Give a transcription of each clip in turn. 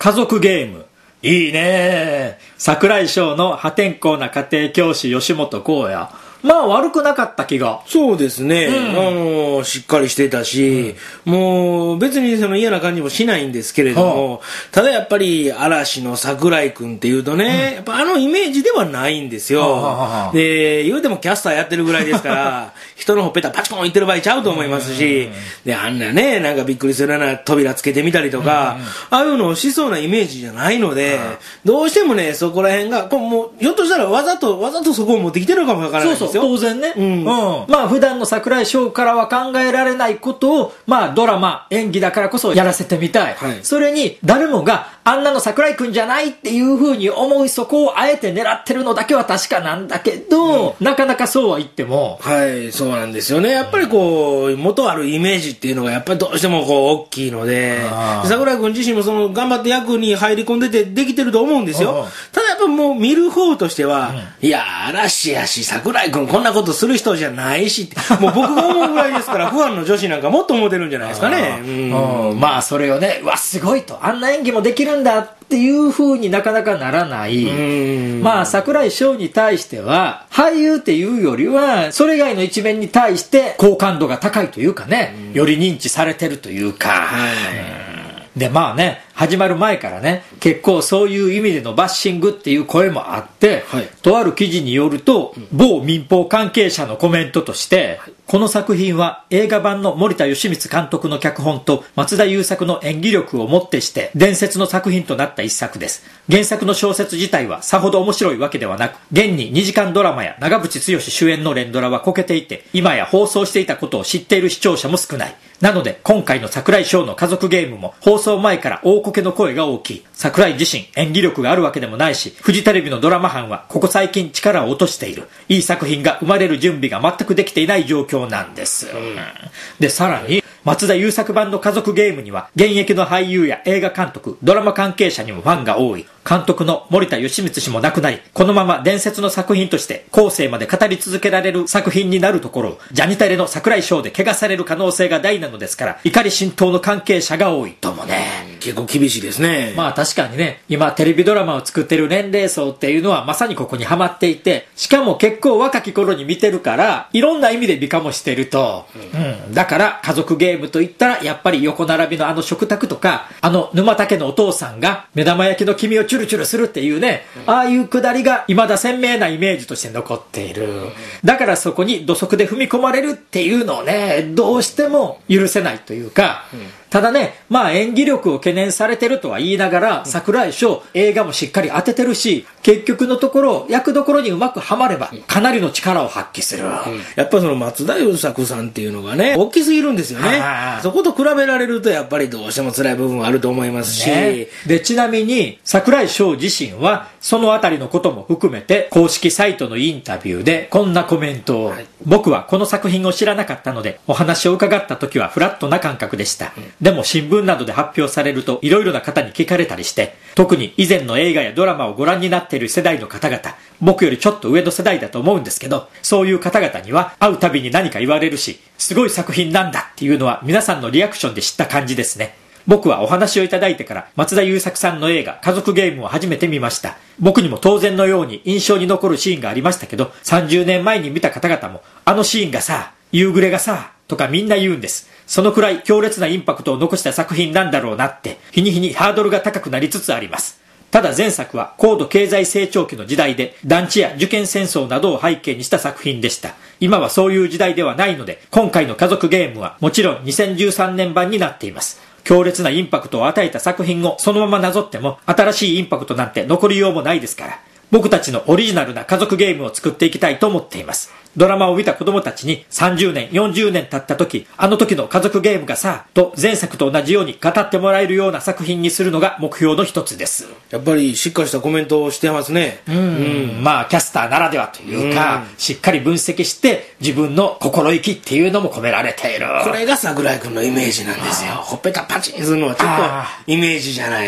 家族ゲーム。いいね。櫻井翔の破天荒な家庭教師吉本浩也。まあ悪くなかった気が。 そうですね、しっかりしてたし、もう別にその嫌な感じもしないんですけれども、ただやっぱり嵐の櫻井君っていうとね、やっぱあのイメージではないんですよ。で言うてもキャスターやってるぐらいですから人のほっぺたパチコン言ってる場合ちゃうと思いますし、であんなね、なんかびっくりするような扉つけてみたりとか、ああいうのをしそうなイメージじゃないので、どうしてもねそこら辺がこうもうひょっとしたらわざとそこを持ってきてるかもわからないですよ。 そう当然ね、まあ普段の櫻井翔からは考えられないことを、まあドラマ演技だからこそやらせてみたい、それに誰もがあんなの櫻井くんじゃないっていう風に思う、そこをあえて狙ってるのだけは確かなんだけど、なかなかそうは言っても、 そうなんですよね。やっぱりこう元あるイメージっていうのがやっぱりどうしてもこう大きいので、櫻井くん自身もその頑張って役に入り込んでてできてると思うんですよ。ただやっぱもう見る方としては、いや嵐やし櫻井くんこんなことする人じゃないしもう僕が思うぐらいですからファンの女子なんかもっと思ってるんじゃないですかね。 まあそれをね、うわすごいと、あんな演技もできるんだっていう風になかなかならない。まあ櫻井翔に対しては俳優っていうよりはそれ以外の一面に対して好感度が高いというかね、より認知されてるというか、でまあね、始まる前からね結構そういう意味でのバッシングっていう声もあって、とある記事によると、某民放関係者のコメントとして、この作品は映画版の森田義満監督の脚本と松田優作の演技力をもってして伝説の作品となった一作です。原作の小説自体はさほど面白いわけではなく、現に2時間ドラマや長渕剛主演の連ドラはこけていて、今や放送していたことを知っている視聴者も少ない。なので今回の櫻井翔の家族ゲームも放送前から大こけの声が大きい。櫻井自身演技力があるわけでもないし、フジテレビのドラマ班はここ最近力を落としている。いい作品が生まれる準備が全くできていない状況なんです。でさらに松田優作版の家族ゲームには現役の俳優や映画監督、ドラマ関係者にもファンが多い。監督の森田義満氏も亡くなり、このまま伝説の作品として後世まで語り続けられる作品になるところをジャニタレの櫻井翔で怪我される可能性が大なのですから、怒り心頭の関係者が多いともね。 結構厳しいですね。 まあ確かにね、今テレビドラマを作ってる年齢層っていうのはまさにここにハマっていて、しかも結構若き頃に見てるからいろんな意味で美化もしてると、だから家族ゲームといったらやっぱり横並びのあの食卓とか、あの沼竹のお父さんが目玉焼きの黄身をチュルチュルするっていうね、ああいうくだりが未だ鮮明なイメージとして残っている。だからそこに土足で踏み込まれるっていうのをね、どうしても許せないというか、ただね、まあ演技力を懸念されてるとは言いながら、櫻井翔映画もしっかり当ててるし、結局のところ役どころにうまくはまればかなりの力を発揮する。 やっぱりその松田優作さんっていうのがね大きすぎるんですよね。そこと比べられるとやっぱりどうしても辛い部分はあると思いますし、 でちなみに櫻井翔自身はそのあたりのことも含めて公式サイトのインタビューでこんなコメントを、僕はこの作品を知らなかったのでお話を伺った時はフラットな感覚でした。でも新聞などで発表されるといろいろな方に聞かれたりして、特に以前の映画やドラマをご覧になっている世代の方々、僕よりちょっと上の世代だと思うんですけど、そういう方々には会うたびに何か言われるし、すごい作品なんだっていうのは皆さんのリアクションで知った感じですね。僕はお話をいただいてから松田優作さんの映画家族ゲームを初めて見ました。僕にも当然のように印象に残るシーンがありましたけど、30年前に見た方々もあのシーンがさ、夕暮れがさとかみんな言うんです。そのくらい強烈なインパクトを残した作品なんだろうなって、日に日にハードルが高くなりつつあります。ただ前作は高度経済成長期の時代で団地や受験戦争などを背景にした作品でした。今はそういう時代ではないので、今回の家族ゲームはもちろん2013年版になっています。強烈なインパクトを与えた作品をそのままなぞっても新しいインパクトなんて残りようもないですから、僕たちのオリジナルな家族ゲームを作っていきたいと思っています。ドラマを見た子供たちに30年、40年経った時、あの時の家族ゲームがさ、と前作と同じように語ってもらえるような作品にするのが目標の一つです。 やっぱりしっかりしたコメントをしてますね。 まあキャスターならではというか、しっかり分析して自分の心意気っていうのも込められている。 これが櫻井君のイメージなんですよ。ほっぺたパチンするのはちょっとイメージじゃない。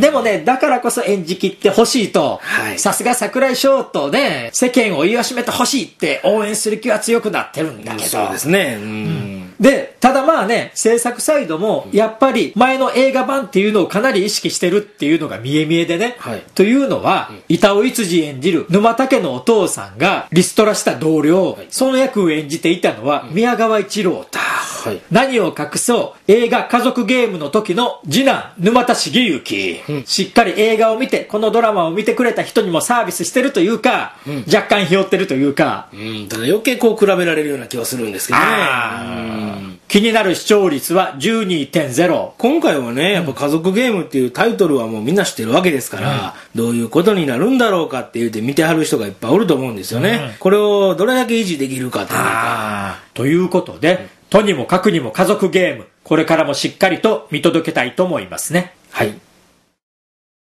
でもね、だからこそ演じきってほしいと、さすが櫻井翔とね、世間を言わしめてほしいって応援する気は強くなってるんだけど、 そうですね。 で、ただまあね、制作サイドも、やっぱり前の映画版っていうのをかなり意識してるっていうのが見え見えでね。 はい、 というのは、板尾一次演じる沼田家のお父さんがリストラした同僚、その役を演じていたのは宮川一郎だ。はい、何を隠そう、映画家族ゲームの時の次男、沼田茂之、しっかり映画を見て、このドラマを見てくれた人にもサービスしてるというか、若干ひよってるというか、 ただ余計こう比べられるような気はするんですけどね。 気になる視聴率は 12.0。 今回はね、やっぱ家族ゲームっていうタイトルはもうみんな知ってるわけですから、どういうことになるんだろうかって言って見てはる人がいっぱいおると思うんですよね。これをどれだけ維持できるかっていうか。 ということで、とにもかくにも家族ゲーム、これからもしっかりと見届けたいと思いますね。 はい。